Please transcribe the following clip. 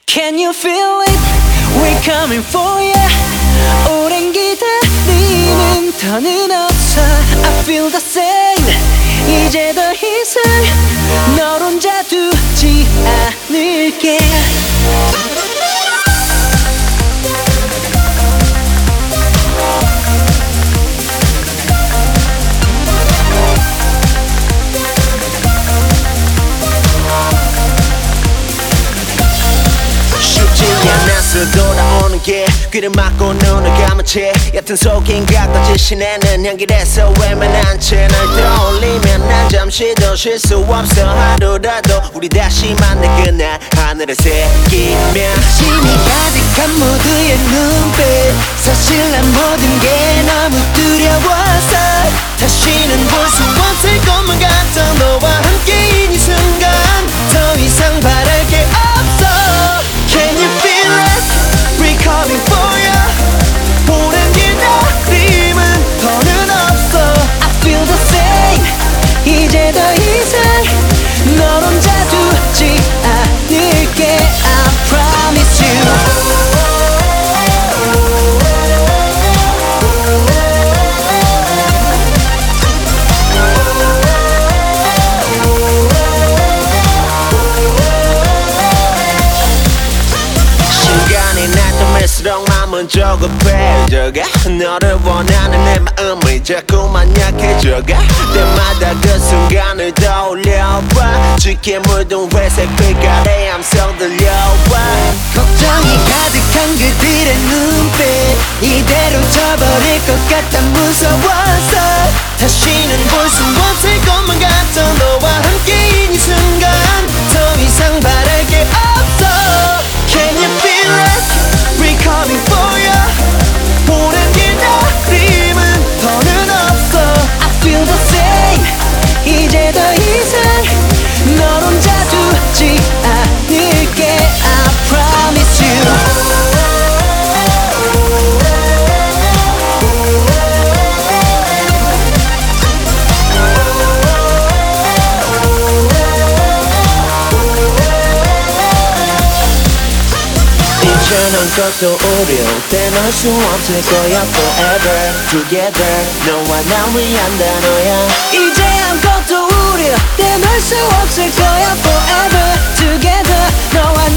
Can you feel it? We're coming for ya. 오랜 기다림은 더는 없어. I feel the same. 이제 더 이상 널 혼자 두지 않을게. 돌아오는 게 귀를 막고 눈을 감은 채 옅은 속인가 거짓이내는 향기에서 외면한 채 널 떠올리면 난 잠시도 쉴 수 없어. 하루라도 우리 다시 만날 그날 하늘에 새기면 진이 가득한 모두의 눈빛 사실 난 모든 게 너무 두려워서 다시는 볼 수 없을 것만 같아. 너와 함께인 이 순간 더 이상 바랄 게 없어. Can you feel it? We're coming for ya. 오랜 기다림은 더는 없어. I feel the same. 이제 더 이상 널 혼자 두지 않을게. I promise you. 마음은 조급해져가. 너를 원하는 내 마음이 자꾸만 약해져가. 때마다 그 순간을 떠올려봐. 짙게 묻은 회색 빛깔의 함성 들려와. 걱정이 가득한 그들의 눈빛 이대로 져버릴 것 같아. 무서워서 다시는 볼 수 없을 것만 같아. 너와 함께인 이 순간 더 이상 바랄 게 없어. Can you feel it? We're coming for ya. 오랜 기다림은 더는 없어. I feel the same. 이제 더 이상 널 혼자 두지 않을게. I promise you. 이제는 것도 우릴 떼놓을 수 없을 거야. Forever together 너와 나 위한 단어야. 이제 아무것도 우릴 떼놓을 수 없을 거야. Forever together 너와